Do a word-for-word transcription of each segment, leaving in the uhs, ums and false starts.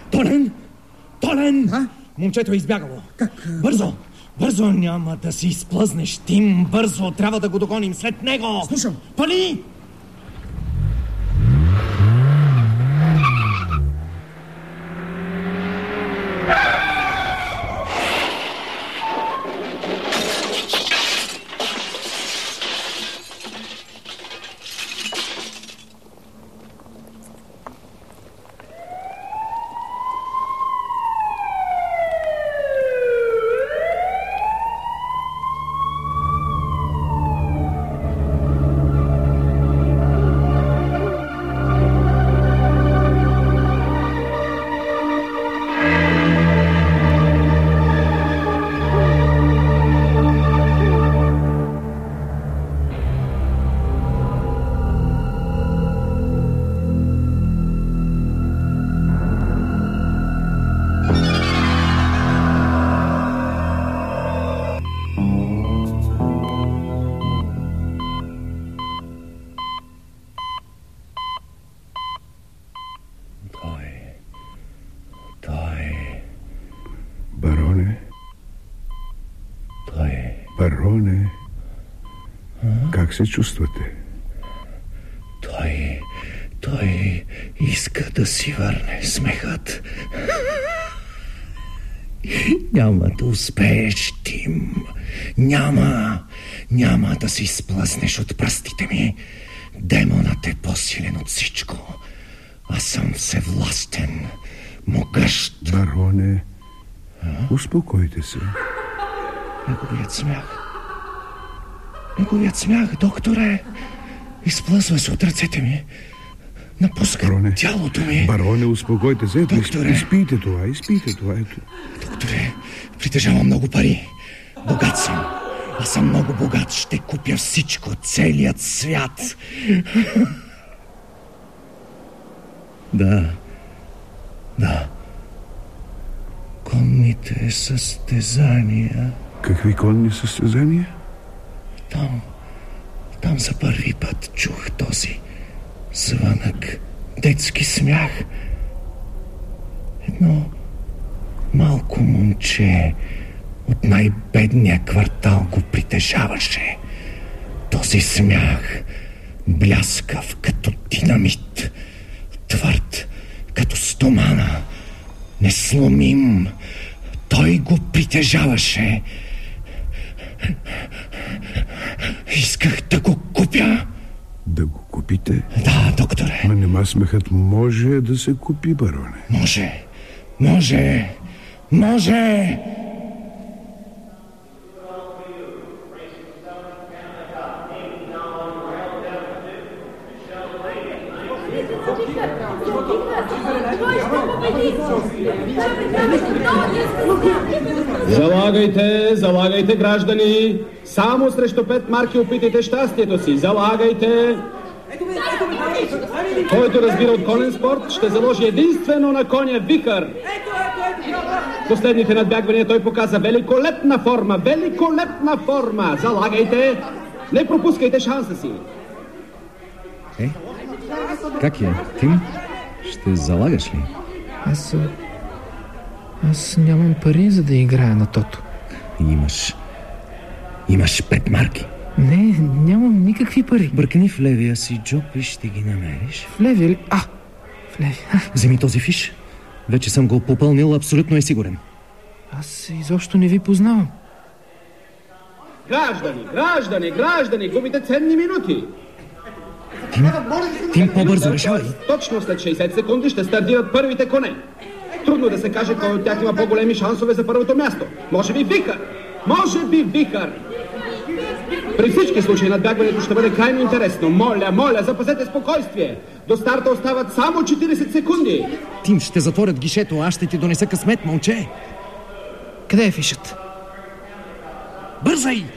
Толен! Толен! А? Момчето е избягало. Как? Бързо! Бързо, няма да си изплъзнеш, Тим. Бързо, трябва да го догоним след него. Слушам. Пали! Бароне, как се чувствате? Той, той иска да си върне смехът. Няма да успееш, Тим. Няма, няма да си сплъзнеш от пръстите ми. Демонът е по-силен от всичко. Аз съм всевластен, могъщ. Бароне, а? Успокойте се. Неговият смях. Неговият смях, докторе. Изплъзва се от ръцете ми. Напуска бароне, тялото ми. Бароне, успокойте се. Докторе. Изпийте това, изпийте това. Ето. Докторе, притежавам много пари. Богат съм. Аз съм много богат. Ще купя всичко, целият свят. Да. Да. Конните състезания. Какви конни състезания? Там, там за първи път чух този звънък, детски смях. Едно малко момче от най-бедния квартал го притежаваше. Този смях, бляскав като динамит, твърд като стомана, несломим. Той го притежаваше. Исках да го купя. Да го купите? Да, докторе. Но нема смехът може да се купи, бароне. Може, може, може. Залагайте, залагайте, граждани. Само срещу пет марки опитайте щастието си. Залагайте. Който разбира от конен спорт, ще заложи единствено на коня Вихър. Последните надбягвания той показа великолепна форма, великолепна форма. Залагайте. Не пропускайте шанса си. Е, как е, Тим? Ще залагаш ли? Аз... Аз нямам пари, за да играя на тото. Имаш... Имаш пет марки. Не, нямам никакви пари. Бъркни в левия си джоб и ще ги намериш. В левия ли? А, в левия. Вземи този фиш. Вече съм го попълнил, абсолютно е сигурен. Аз изобщо не ви познавам. Граждани, граждани, граждани, губите ценни минути. Тим, Тим, по-бързо решавай. Точно след шейсет секунди ще стартират първите коне. Трудно да се каже кой от тях има по-големи шансове за първото място. Може би Вихър. Може би Вихър. При всички случаи надбягването ще бъде крайно интересно. Моля, моля, запазете спокойствие. До старта остават само четирийсет секунди. Тим, ще затворят гишето, аз ще ти донеса късмет, момче. Къде е фишът? Бързай!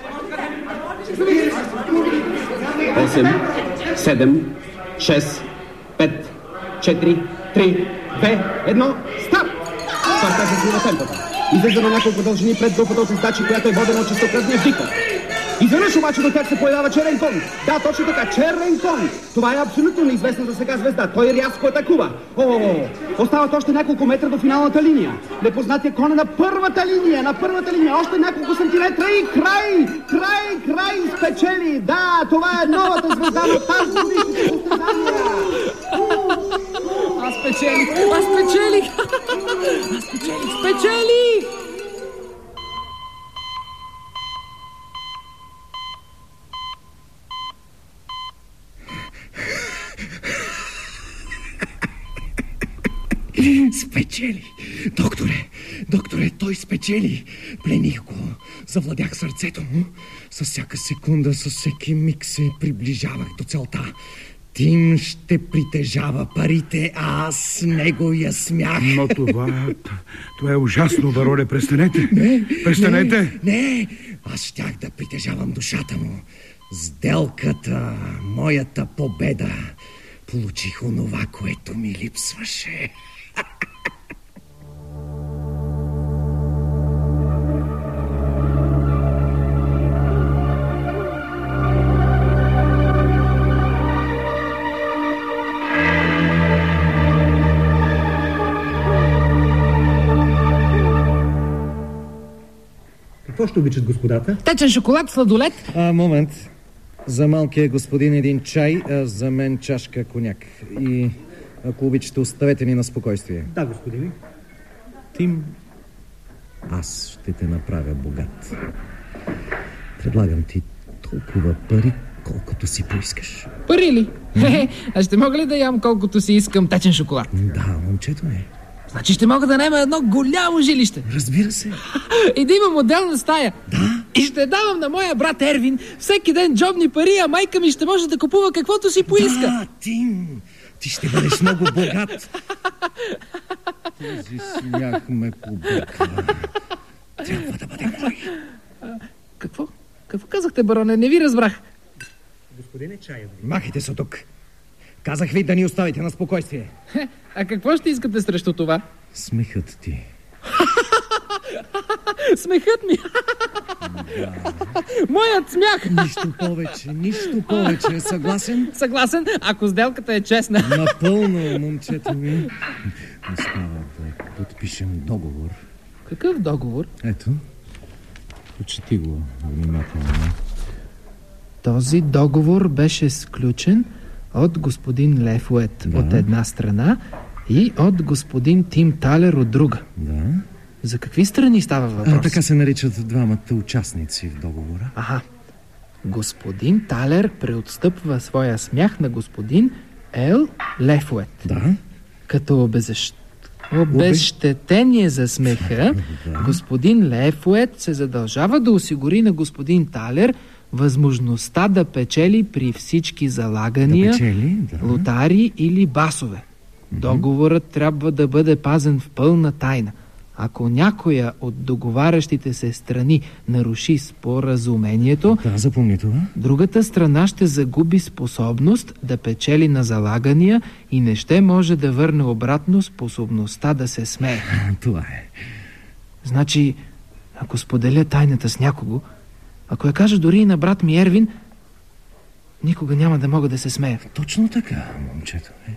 осем, седем, шест, пет, четири, три, две, едно, старт! Спартак засилва темпата. Излиза на няколко дължини пред групата от издачи, която е водена от чистокръвния Вихър. Изведнъж обаче до тях се появява черен кон. Да, точно така, черен кон. Това е абсолютно неизвестна за сега звезда. Той рязко атакува. О, остават още няколко метра до финалната линия. Непознатия кон е на първата линия, на първата линия. Още няколко сантиметра и край, край, край спечели. Да, това е новата звезда на тази годишните състезания. Аз спечелих, аз спечелих, аз спечелих, спечелих! Спечели! Докторе, докторе, той спечели! Плених го, завладях сърцето му. С всяка секунда, с всеки миг се приближавах до целта. Тим ще притежава парите, а аз него я смях. Но това... това е ужасно, бароне. Престанете. Не, Престанете. Не, не, аз щях да притежавам душата му. Сделката, моята победа. Получих онова, което ми липсваше. Какво ще обичат господата? Течен шоколад, сладолет. А, момент. За малкия господин един чай, а за мен чашка коняк. И ако обичате, оставете ни на спокойствие. Да, господине. Тим, аз ще те направя богат. Предлагам ти толкова пари, колкото си поискаш. Пари ли? Хе-хе, а ще мога ли да ям колкото си искам течен шоколад? Да, момчето е. Значи ще мога да наема едно голямо жилище. Разбира се. И да имам отделна стая. Да. И ще давам на моя брат Ервин всеки ден джобни пари, а майка ми ще може да купува каквото си поиска. Да, Тим, ти ще бъдеш много богат. Този смях ме побърка. Трябва да бъде мой. Какво? Какво казахте, бароне? Не ви разбрах. Господине, чая ви. Махайте се тук. Казах ви да ни оставите на спокойствие. Хе, а какво ще искате срещу това? Смехът ти. Смехът ми. Да. Моят смях. Нищо повече, нищо повече. Съгласен? Съгласен, ако сделката е честна. Напълно, момчето ми. Остава да подпишем договор. Какъв договор? Ето, прочети го внимателно. Този договор беше сключен от господин Лефует Да. от една страна и от господин Тим Талер от друга. Да. За какви страни става въпрос? А, така се наричат двамата участници в договора. Аха. Господин Талер преотстъпва своя смях на господин Ел Лефует. Да. Като обезщ... обезщетение за смеха, Да. господин Лефует се задължава да осигури на господин Талер възможността да печели при всички залагания, Да печели, да. лотари или басове. Договорът трябва да бъде пазен в пълна тайна. Ако някоя от договарящите се страни наруши споразумението, Да, запомни това. другата страна ще загуби способност да печели на залагания и не ще може да върне обратно способността да се смее. Това е. Значи, ако споделя тайната с някого, ако я кажа дори и на брат ми Ервин, никога няма да мога да се смея. Точно така, момчето е.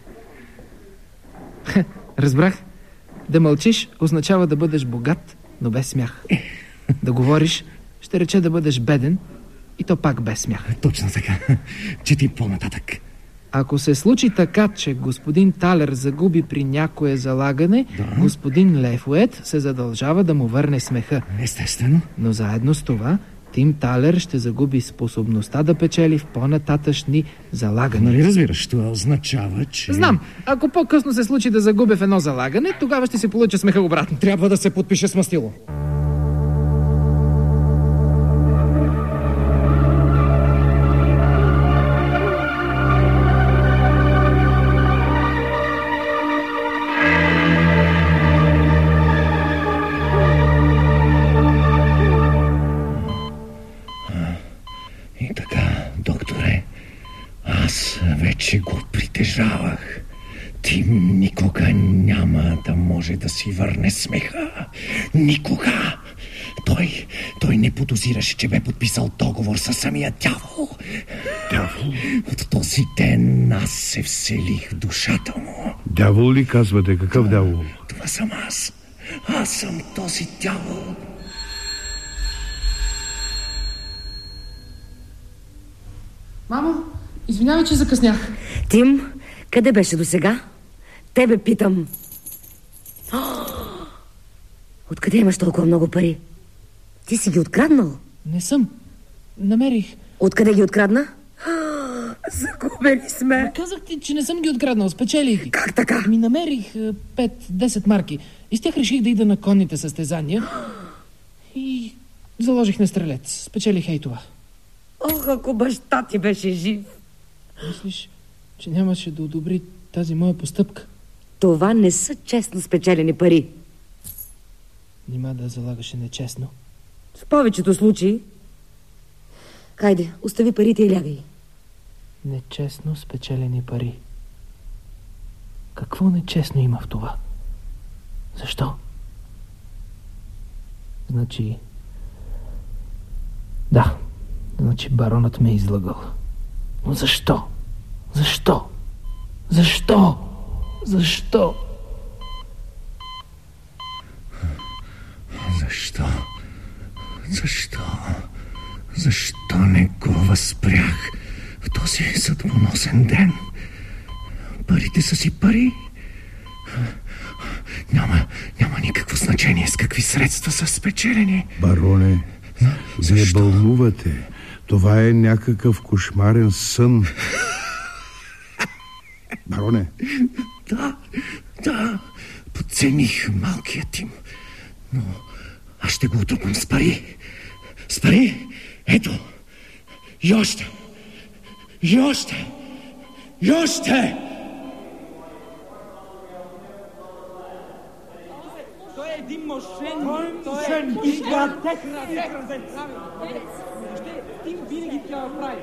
Разбрах. Да мълчиш означава да бъдеш богат, но без смях. Да говориш ще рече да бъдеш беден и то пак без смях. Точно така. Чети по-нататък. Ако се случи така, че господин Талер загуби при някое залагане, Да. господин Лефует се задължава да му върне смеха. Естествено. Но заедно с това, Тим Талер ще загуби способността да печели в по-нататъчни залагания. Нали разбираш, това означава, че... Знам, ако по-късно се случи да загубя в едно залагане, тогава ще си получа смеха обратно. Трябва да се подпише с мастило. И така, докторе, аз вече го притежавах. Тим никога няма да може да си върне смеха. Никога! Той, той не подозираше, че бе подписал договор със самия дявол. Дявол? От този ден аз се вселих в душата му. Дявол ли казвате? Какъв дявол? Това съм аз. Аз съм този дявол. Мамо, извинявай, че закъснях. Тим, къде беше досега? Тебе питам. Откъде имаш толкова много пари? Ти си ги откраднал? Не съм. Намерих. Откъде ги открадна? Загубени сме. Ма казах ти, че не съм ги откраднал. Спечелих ги. Как така? Ми намерих пет-десет марки. И с тях реших да ида на конните състезания. И заложих на стрелец. Спечелих ей това. Ох, ако баща ти беше жив. Мислиш, че нямаше да одобри тази моя постъпка? Това не са честно спечелени пари. Нима да залагаше нечестно? В повечето случаи. Хайде, остави парите и лягай. Нечестно спечелени пари. Какво нечестно има в това? Защо? Значи... Да, значи баронът ме е излъгал. Но защо? Защо? Защо? Защо? Защо? Защо? Защо не го възпрях в този съдбоносен ден? Парите са си пари. Няма, няма никакво значение с какви средства са спечелени. Бароне, не бълнувате. Това е някакъв кошмарен сън. Бароне. Да, да, подцених малкият им. Но аз ще го отрупам с пари. С пари? Ето. И още. И още. И още. Той е един мошенник. Той е изградец. Тим винаги трябва прави.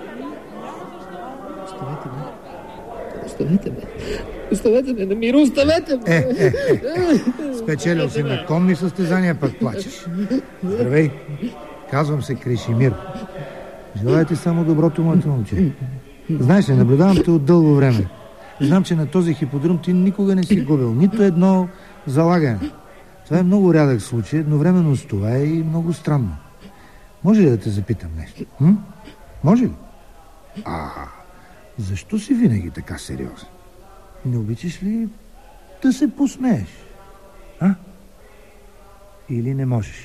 Оставете ме. Оставете ме. Оставете ме на миро. Оставете ме. Е, е, е. Спечелил си на конни състезания, пък плачеш. Здравей. Казвам се Кришимир. Желая ти само доброто, моето момче. Знаеш ли, наблюдавам те от дълго време. Знам, че на този хиподром ти никога не си губил нито едно залагане. Това е много рядък случай, едновременно с това е и много странно. Може ли да те запитам нещо? М? Може ли? А, защо си винаги така сериозен? Не обичаш ли да се посмееш? А? Или не можеш?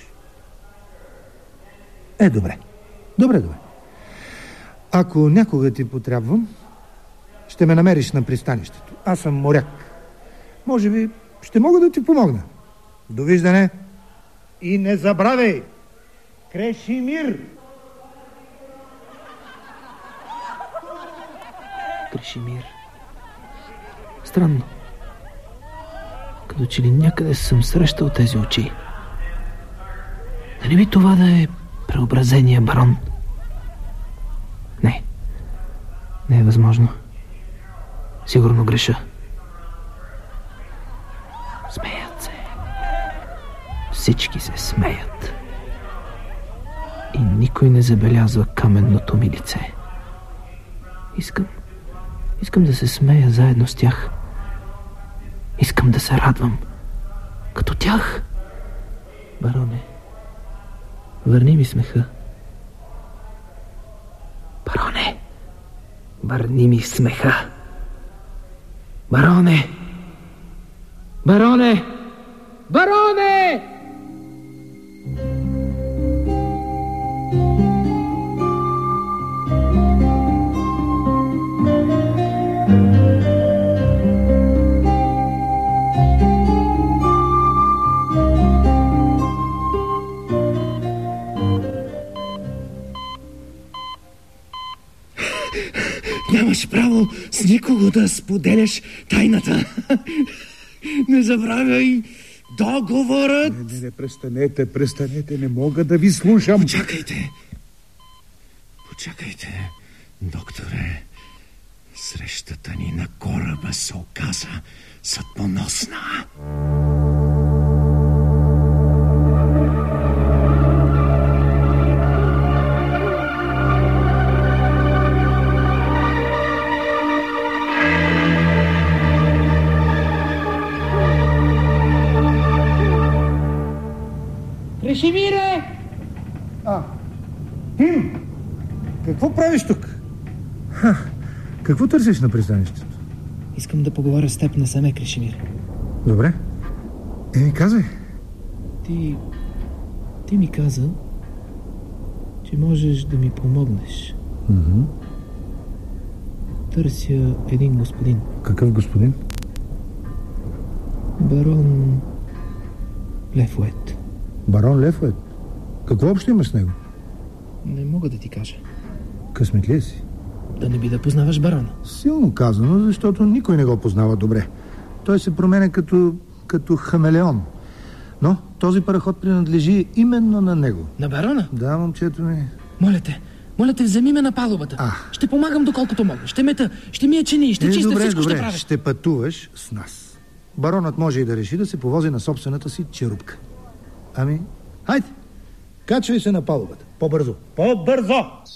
Е, добре. Добре, добре. Ако някога ти потрябвам, ще ме намериш на пристанището. Аз съм моряк. Може би ще мога да ти помогна. Довиждане. И не забравяй! Кришимир! Кришимир. Странно. Като че ли някъде съм срещал тези очи. Нали би това да е преобразения барон? Не. Не е възможно. Сигурно греша. Смеят се. Всички се смеят. И никой не забелязва каменното ми лице. Искам... Искам да се смея заедно с тях. Искам да се радвам. Като тях. Бароне, върни ми смеха. Бароне, върни ми смеха. Бароне! Бароне! Бароне! Нямаш право с никого да споделяш тайната. Не забравяй договорът. Не, не, не, престанете, престанете, не мога да ви слушам. Почакайте. Почакайте, докторе. Срещата ни на кораба се оказа съдбоносна. Кришимире! А, Тим! Какво правиш тук? Ха, какво търсиш на пристанището? Искам да поговоря с теб насаме, Кришимир. Добре. Е, ми казвай. Ти... Ти ми каза, че можеш да ми помогнеш. Mm-hmm. Търся един господин. Какъв господин? Барон Лефует. Барон Лефует? Какво общо имаш с него? Не мога да ти кажа. Късметлия си? Да не би да познаваш барона. Силно казано, защото никой не го познава добре. Той се променя като, като хамелеон. Но този параход принадлежи именно на него. На барона? Да, момчето ми. Моля те, моля те, вземи ме на палубата. А. Ще помагам доколкото мога. Ще мета, ще мия чини, ще е, чистя, добре, всичко добре. ще правя. Ще пътуваш с нас. Баронът може и да реши да се повози на собствената си черупка. Ами, хайде, качвай се на палубата. По-бързо. По-бързо!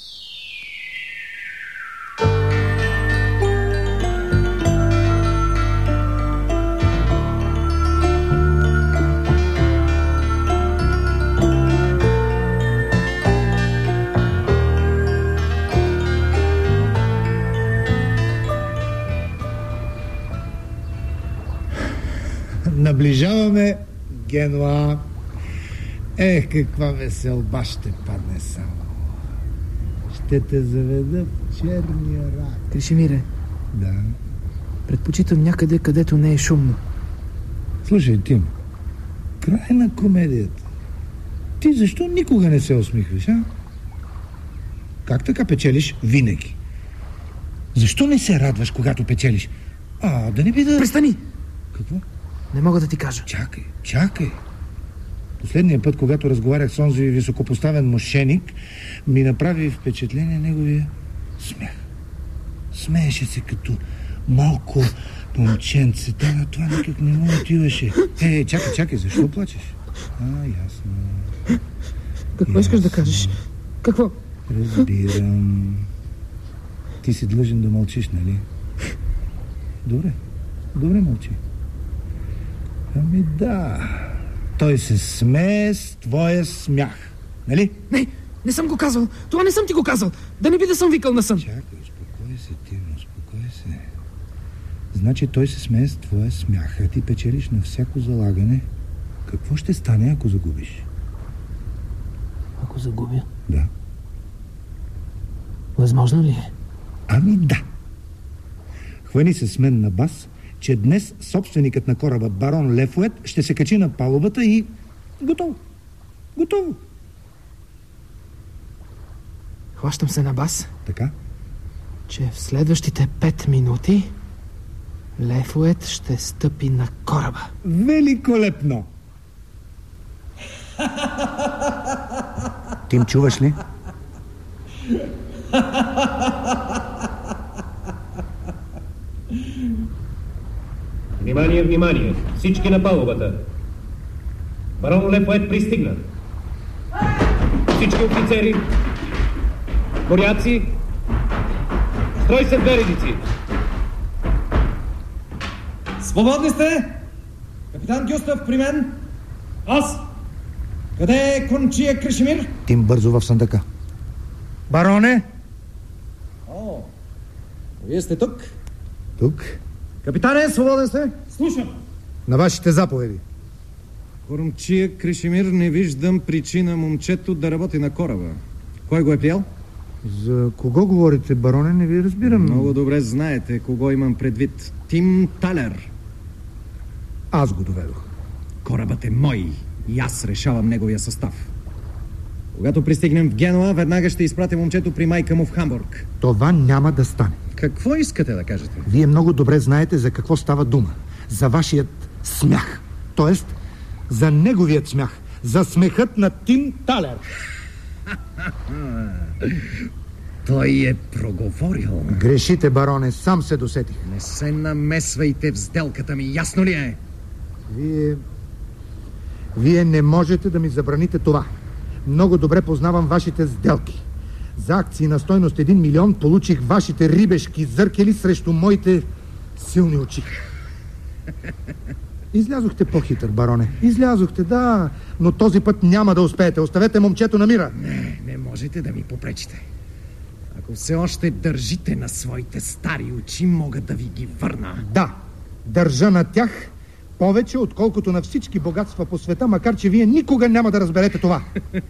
Наближаваме Генуа. Ех, каква веселба ще падне само. Ще те заведа в черния рак. Кришимире. Да. Предпочитам някъде, където не е шумно. Слушай, Тим, край на комедията. Ти защо никога не се усмихваш, а? Как така печелиш винаги? Защо не се радваш, когато печелиш? А, да не би да... Престани! Какво? Не мога да ти кажа. Чакай, чакай. Последния път, когато разговарях с онзи високопоставен мошеник, ми направи впечатление неговия смях. Смееше се като малко момченце. Да, на това никак не му отиваше. Е, чакай, чакай, защо плачеш? А, ясно. Какво искаш да кажеш? Какво? Разбирам. Ти си длъжен да мълчиш, нали? Добре, добре мълчи. Ами да, той се смее с твоя смях, нали? Не, не съм го казал. Това не съм ти го казал. Да не би да съм викал на сън. Чакай, успокой се, Тим, успокой се. Значи той се смее с твоя смях, а ти печелиш на всяко залагане. Какво ще стане, ако загубиш? Ако загубя? Да. Възможно ли е? Ами да. Хвани се с мен на бас, че днес собственикът на кораба барон Лефует ще се качи на палубата и... Готово. Готово. Хващам се на бас. Така? Че в следващите пет минути Лефует ще стъпи на кораба. Великолепно! Тим, чуваш ли? Внимание, внимание! Всички на палубата. Барон Лефует пристигна. Всички офицери, моряци, строй се две редици. Свободни сте! Капитан Гюстав при мен. Аз. Къде е кончия Кришимир? Тим, бързо в съндъка. Бароне! О, вие сте тук? Тук. Капитане, свободен сте? Слушам. На вашите заповеди. Кормчия Кришимир, не виждам причина момчето да работи на кораба. Кой го е пиял? За кого говорите, бароне? Не ви разбирам. Много добре знаете кого имам предвид. Тим Талер. Аз го доведох. Корабът е мой и аз решавам неговия състав. Когато пристигнем в Генуа, веднага ще изпратя момчето при майка му в Хамбург. Това няма да стане. Какво искате да кажете? Вие много добре знаете за какво става дума. За вашият смях. Тоест, за неговият смях. За смехът на Тим Талер. Той е проговорил. Грешите, бароне, сам се досетих. Не се намесвайте в сделката ми, ясно ли е? Вие... Вие не можете да ми забраните това. Много добре познавам вашите сделки. За акции на стойност един милион получих вашите рибешки зъркели срещу моите силни очи. Излязохте по-хитър, бароне. Излязохте, да. Но този път няма да успеете. Оставете момчето на мира. Не, не можете да ми попречите. Ако все още държите на своите стари очи, мога да ви ги върна. Да, държа на тях повече, отколкото на всички богатства по света, макар че вие никога няма да разберете това.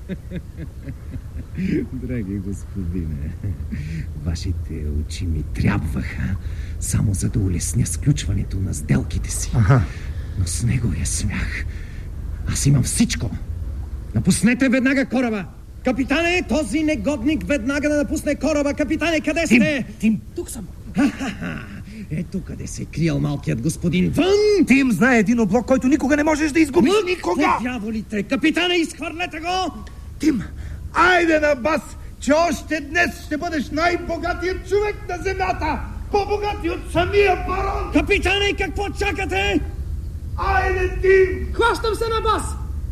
Драги господине, вашите очи ми трябваха само за да улесня сключването на сделките си. Аха. Но с неговия смях аз имам всичко. Напуснете веднага кораба! Капитане, този негодник веднага да напусне кораба! Капитане, къде сте? Тим, Тим, тук съм. Ха-ха-ха! Ето къде се криял малкият господин. Вън! Тим знае един облог, който никога не можеш да изгубиш. Но, никога! Дяволите! Капитане, изхвърлете го! Тим, айде на бас, че още днес ще бъдеш най-богатият човек на земята! По-богати от самия барон! Капитане, какво чакате? Айде, Тим! Хващам се на бас!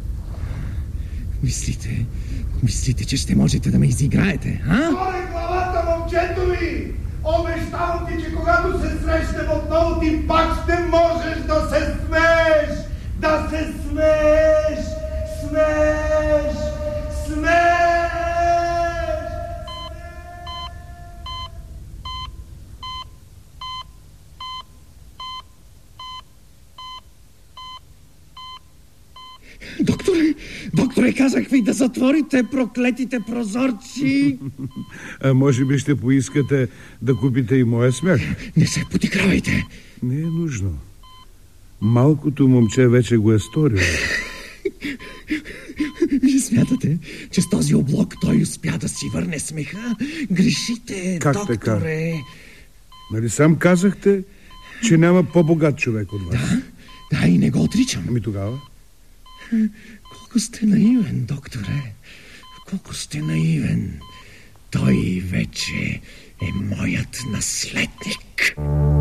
Мислите, мислите, че ще можете да ме изиграете, а? Горе главата, момчето ми! Обещавам ти, че когато се срещнем отново, ти пак ще можеш да се смееш! Да се смееш! Смееш! Смееш! Докторе, докторе, казах ви да затворите проклетите прозорци. А може би ще поискате да купите и моя смях? Не се подигравайте. Не е нужно. Малкото момче вече го е сторило. Вие смятате, че с този облог той успя да си върне смеха? Грешите, как докторе. Така? Нали сам казахте, че няма по-богат човек от вас? Да, да, и не го отричам. Ами тогава? Колко сте наивен, докторе. Колко сте наивен. Той вече е моят наследник.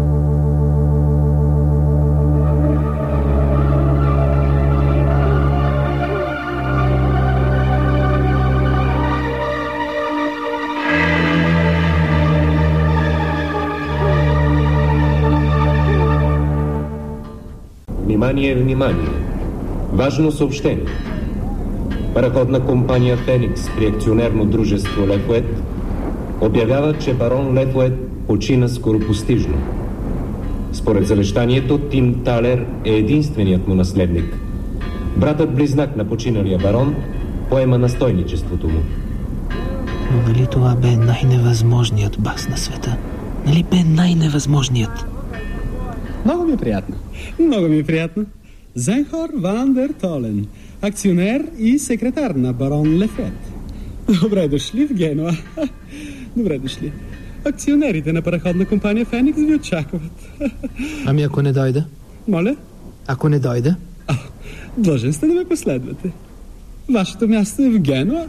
Внимание, внимание! Важно съобщение. Параходна компания Феникс при акционерно дружество Лефует обявява, че барон Лефует почина скоропостижно. Според завещанието, Тим Талер е единственият му наследник. Братът-близнак на починалия барон поема настойничеството му. Но нали това бе най-невъзможният бас на света? Нали бе най-невъзможният? Много ми е приятно. Много ми е приятно. Зенхор Ван дер Толен, акционер и секретар на барон Лефует. Добре дошли в Генуа. Добре дошли. Акционерите на параходна компания Феникс ви очакват. Ами ако не дойда? Моля? Ако не дойда? А, длъжен сте да ме последвате. Вашето място е в Генуа.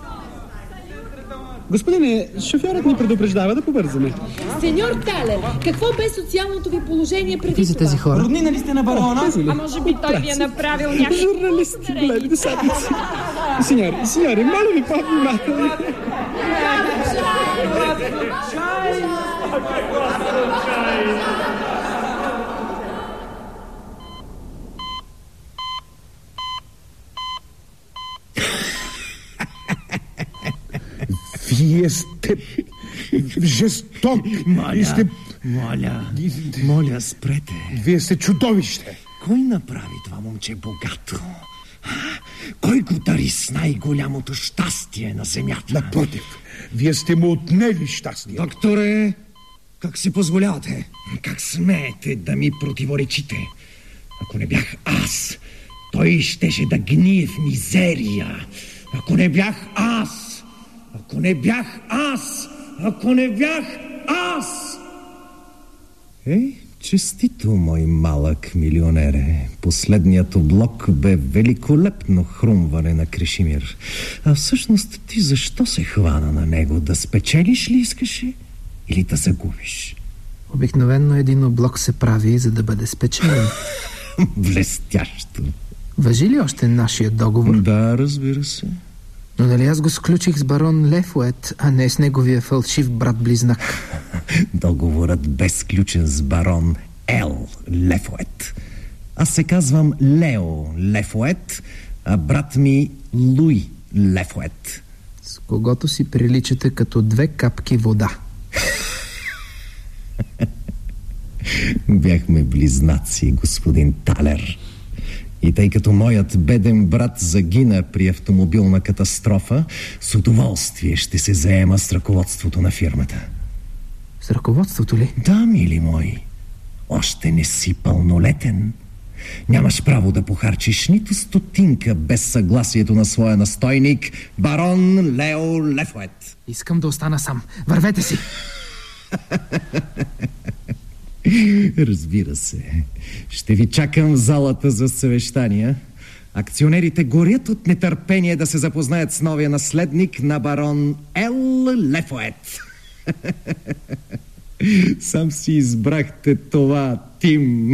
Господине, шофьорът ни предупреждава да побързаме. Сеньор Талер, какво бе социалното ви положение преди Какви са тези хора? Роднина ли сте на барона? А може би той ви е направил някакви... Журналисти, големи десятници. Сеньори, сеньори, моля ви по-внимателно. Вие сте жесток. Моля, сте... моля, моля, спрете. Вие сте чудовище. Кой направи това момче богато? А? Кой го дари с най-голямото щастие на земята? Напротив, вие сте му отнели щастие. Докторе, как си позволявате? Как смеете да ми противоречите? Ако не бях аз, той щеше да гние в мизерия. Ако не бях аз, ако не бях аз, ако не бях аз! Е, честито, мой малък милионере. Последният облог бе великолепно хрумване на Кришимир. А всъщност ти защо се хвана на него? Да спечелиш ли искаше или да загубиш? Обикновено един облог се прави, за да бъде спечелен. Блестящо. Важи ли още нашия договор? Да, разбира се. Но нали аз го сключих с барон Лефует, а не с неговия фалшив брат-близнак? Договорът бе сключен с барон Ел Лефует. Аз се казвам Лео Лефует, а брат ми Луи Лефует. С когото си приличате като две капки вода. Бяхме близнаци, господин Талер. И тъй като моят беден брат загина при автомобилна катастрофа, с удоволствие ще се заема с ръководството на фирмата. С ръководството ли? Да, мили мой. Още не си пълнолетен. Нямаш право да похарчиш нито стотинка без съгласието на своя настойник, барон Лео Лефует. Искам да остана сам. Вървете си! Разбира се. Ще ви чакам в залата за съвещания. Акционерите горят от нетърпение да се запознаят с новия наследник на барон Ел Лефует. Сам си избрахте това, Тим.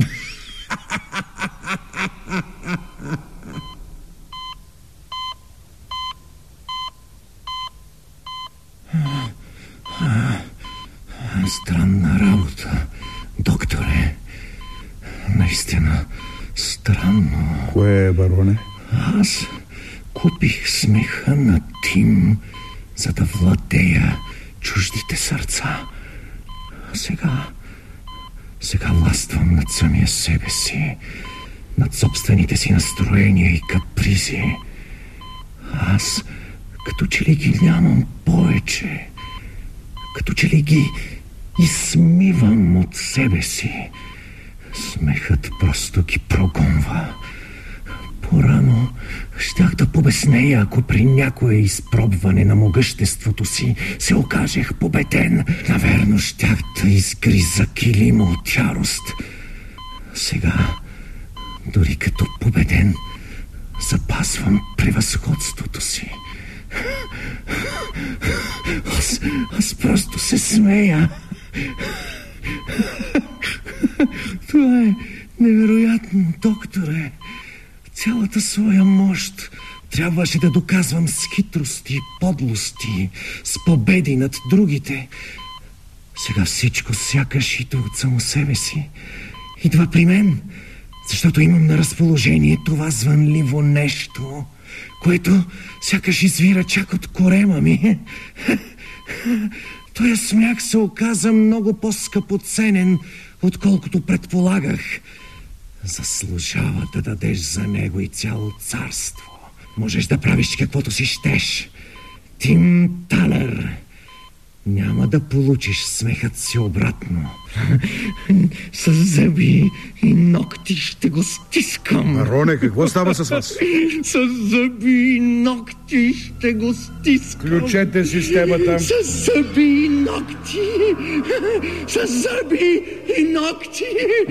Странна работа, докторе. Наистина странно. Кое е, бароне? Аз купих смеха на Тим, за да владея чуждите сърца. Сега, сега властвам над самия себе си, над собствените си настроения и капризи. Аз като че ли ги нямам повече, като че ли ги измивам от себе си. Смехът просто ги прогонва. По-рано щях да побеснея, ако при някое изпробване на могъществото си се окажех победен. Наверно щях да изгриза килима от ярост. Сега, дори като победен, запазвам превъзходството си. Аз, аз просто се смея. Това е невероятно, докторе. Цялата своя мощ трябваше да доказвам с хитрости, подлости, с победи над другите. Сега всичко сякаш идва от само себе си. Идва при мен, защото имам на разположение това звънливо нещо, което сякаш извира чак от корема ми. Той смях се оказа много по-скъпоценен, отколкото предполагах. Заслужава да дадеш за него и цяло царство. Можеш да правиш каквото си щеш. Тим Талер, няма да получиш смехът си обратно. С зъби и ногти ще го стискам. Бароне, какво става с вас? С зъби и ногти ще го стискам. Включете системата. С зъби и ногти. С зъби и ногти.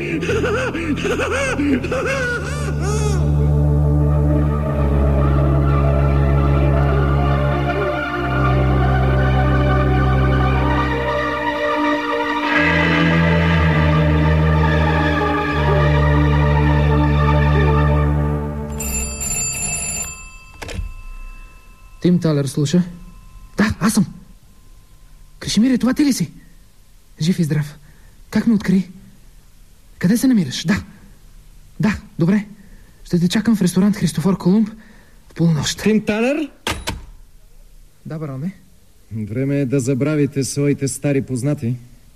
Тим Талер слуша. Да, аз съм. Кришимире, това ти ли си? Жив и здрав. Как ме откри? Къде се намираш? Да. Да, добре. Ще те чакам в ресторант Христофор Колумб в полунощ. Тим Талер? Да, бароне. Време е да забравите своите стари познати.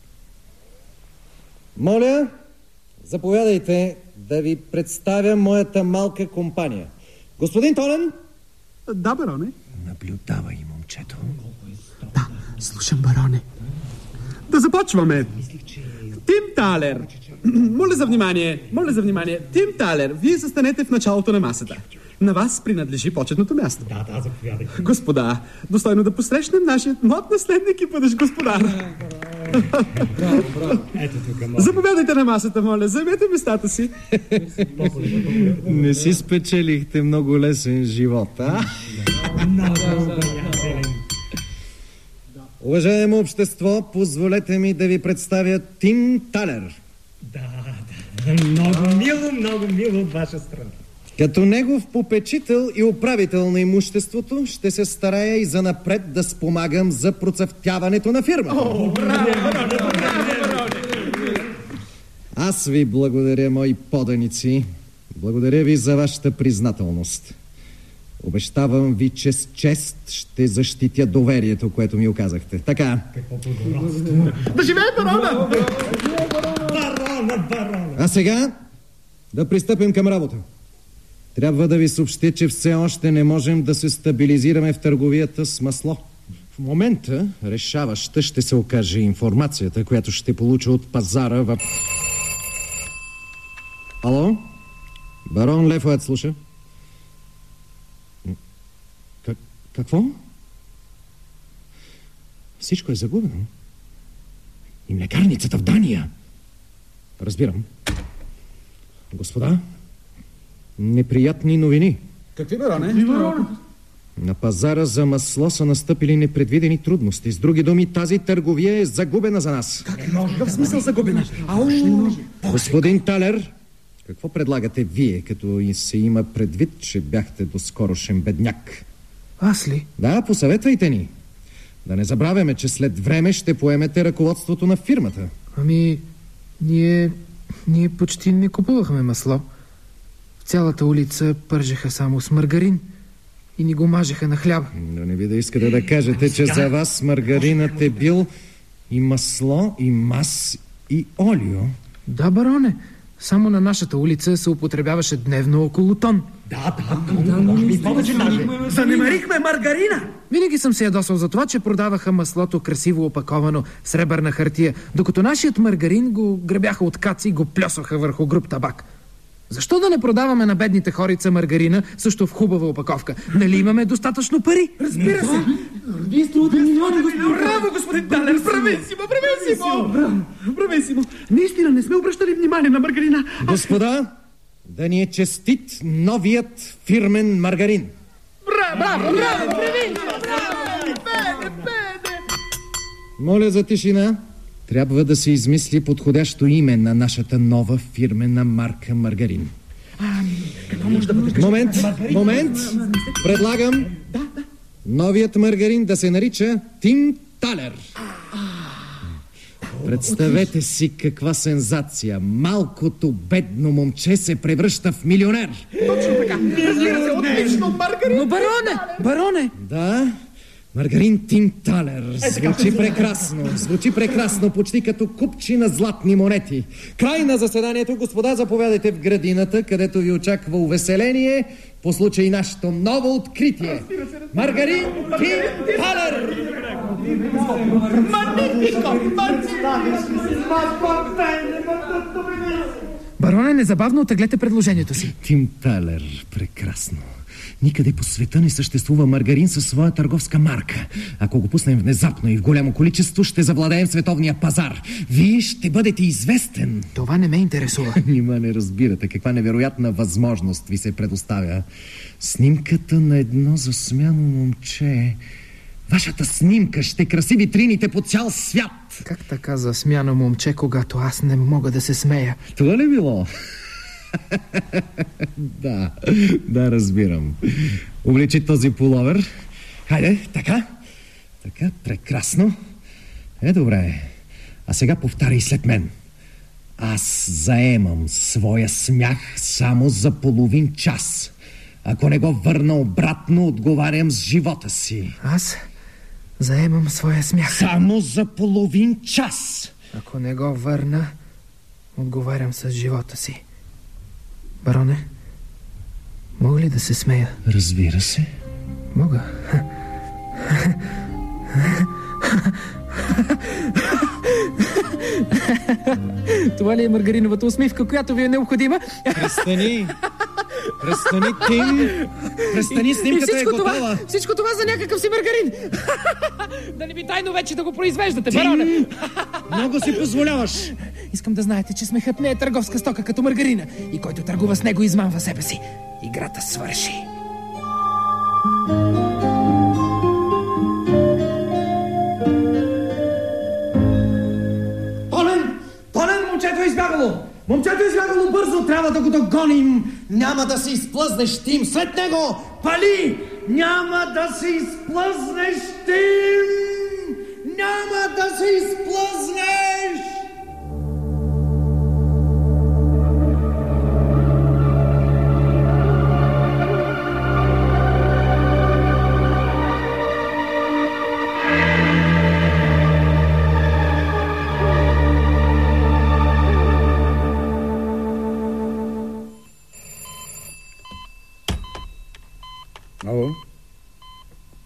Моля, заповядайте да ви представя моята малка компания. Господин Толен? Да, бароне. Наблюдавай, момчето. Да, слушам, бароне. Да започваме. Тим Талер. Моля за внимание, моля за внимание. Тим Талер, вие застанете в началото на масата. На вас принадлежи почетното място. Да, да, заповядайте. Господа, достойно да посрещнем нашият млад наследник и бъдещ господар. Браво, браво. Ето тук, моля. Заповядайте на масата, моля. Заемете местата си. Не си спечелихте много лесен живот, а? Уважаемо общество, позволете ми да ви представя Тим Талер. Да, да. Много мило, много мило от ваша страна. Като негов попечител и управител на имуществото, ще се старая и занапред да спомагам за процъфтяването на фирмата. О, браво, браво, браво, браво. Аз ви благодаря, мои поданици. Благодаря ви за вашата признателност. Обещавам ви, че с чест ще защитя доверието, което ми оказахте. Така. Да живее барона! Барона, барона! А сега да пристъпим към работа. Трябва да ви съобщя, че все още не можем да се стабилизираме в търговията с масло. В момента решаваща ще се окаже информацията, която ще получа от пазара в... Ало? Барон Лефует слуша. Как... Какво? Всичко е загубено. И млекарницата в Дания. Разбирам. Господа, неприятни новини. Какви, бароне? На пазара за масло са настъпили непредвидени трудности. С други думи, тази търговия е загубена за нас. Как може? В смисъл загубена? Ау! Господин Талер, какво предлагате вие, като и се има предвид, че бяхте доскорошен бедняк? Аз ли? Да, посъветвайте ни. Да не забравяме, че след време ще поемете ръководството на фирмата. Ами, ние... ние почти не купувахме масло. В цялата улица пържеха само с маргарин и ни го мажеха на хляба. Да не би да искате да кажете, че за вас маргаринът е бил и масло, и мас, и олио. Да, бароне. Само на нашата улица се употребяваше дневно около тон. Да, да, може би повече даже. Занемарихме маргарина. Винаги съм се ядосал за това, че продаваха маслото красиво опаковано в сребърна хартия, докато нашият маргарин го гребяха от каци и го плесваха върху груб табак. Защо да не продаваме на бедните хорица маргарина също в хубава опаковка? Нали имаме достатъчно пари? Разбира се. Вие струвате милиони, господин. Браво, господин Талер. Брависимо, брависимо. Браво, брависимо. Наистина не сме обръщали внимание на маргарина. Господа, да ни е честит новият фирмен маргарин. Браво, браво, браво, браво, браво. Беде, беде. Моля за тишина. Трябва да се измисли подходящо име на нашата нова фирмена марка маргарин. Какво може да бъде? Момент, момент. Предлагам новият маргарин да се нарича Тим Талер. Представете си каква сензация. Малкото бедно момче се превръща в милионер. Точно така. Разбира се, отлично, маргарин. Но бароне, бароне. Да, маргарин Тим Талер. Звучи прекрасно. Звучи прекрасно, почти като купчи на златни монети. Край на заседанието, господа, заповядайте в градината, където ви очаква увеселение по случай нашето ново откритие. Маргарин Тим Талер! Бароне, незабавно отеглете предложението си. Тим Талер, прекрасно. Никъде по света не съществува маргарин със своя търговска марка. Ако го пуснем внезапно и в голямо количество, ще завладеем световния пазар. Вие ще бъдете известен. Това не ме интересува. Нима не разбирате каква невероятна възможност ви се предоставя. Снимката на едно засмяно момче. Вашата снимка ще краси витрините по цял свят. Как така засмяно момче, когато аз не мога да се смея? Това ли било? Да, да, разбирам. Обличи този пуловер. Хайде, така. Така, прекрасно. Е, добре. А сега повтаряй след мен. Аз заемам своя смях само за половин час. Ако не го върна обратно, отговарям с живота си. Аз заемам своя смях само за половин час. Ако не го върна, отговарям с живота си. Бароне, мога ли да се смея? Разбира се. Мога. Това ли е маргариновата усмивка, която ви е необходима? Престани! Престани, Тим! Престани, снимката е готова! Това, всичко това за някакъв си маргарин! Да не би тайно вече да го произвеждате, Тим! бароне! Много си позволяваш! Искам да знаете, че смехът не е търговска стока като маргарина и който търгува с него измамва себе си. Играта свърши. Толен! Толен, момчето е избягало! Момчето е избягало бързо! Трябва да го догоним! Няма да се изплъзнеш, Тим! След него! Пали! Няма да се изплъзнеш, Тим! Няма да се изплъзнеш!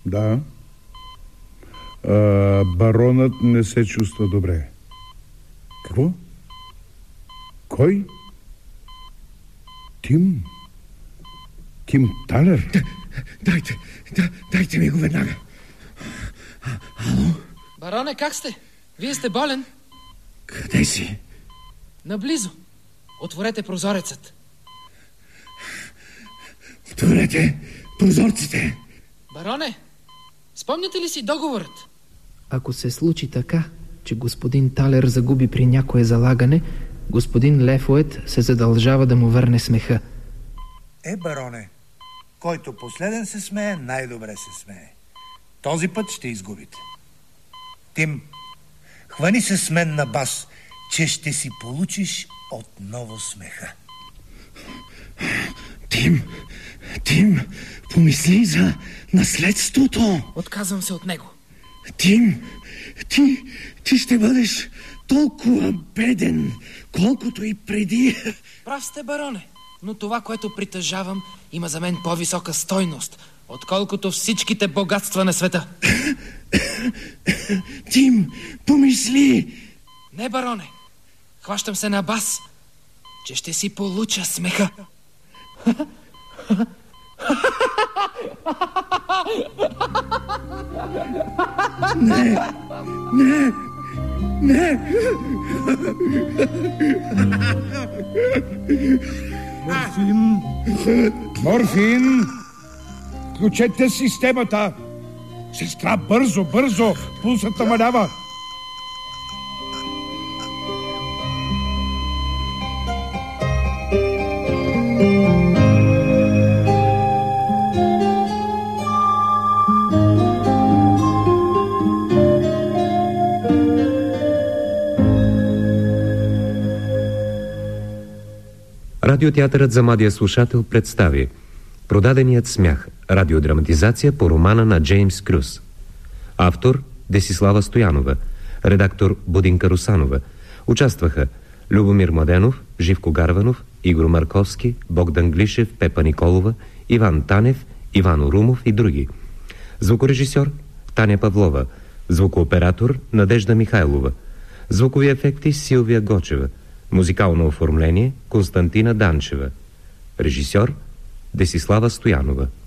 Да. А, баронът не се чувства добре. Какво? Кой? Тим? Тим Талер? Да, дайте, да, дайте ми го веднага. Ало? Бароне, как сте? Вие сте болен? Къде си? Наблизо. Отворете прозорецът. Отворете прозорците. Бароне, спомняте ли си договорът? Ако се случи така, че господин Талер загуби при някое залагане, господин Лефует се задължава да му върне смеха. Е, бароне, който последен се смее, най-добре се смее. Този път ще изгубите. Тим, хвани се с мен на бас, че ще си получиш отново смеха. Тим, Тим, помисли за наследството. Отказвам се от него. Тим, ти, ти ще бъдеш толкова беден, колкото и преди. Прав сте, бароне, но това, което притежавам, има за мен по-висока стойност, отколкото всичките богатства на света. Тим, помисли. Не, бароне, хващам се на бас, че ще си получа смеха. Не, не, не. Морфин. Морфин. Включете системата. Сестра, бързо, бързо. Пулсът намалява. Радиотеатърът за младия слушател представи Продаденият смях, радиодраматизация по романа на Джеймс Крюс. Автор Десислава Стоянова, редактор Будинка Русанова. Участваха Любомир Младенов, Живко Гарванов, Игор Марковски, Богдан Глишев, Пепа Николова, Иван Танев, Иван Орумов и други. Звукорежисьор Таня Павлова, звукооператор Надежда Михайлова, звукови ефекти Силвия Гочева, музикално оформление Константина Данчева, режисьор Десислава Стоянова.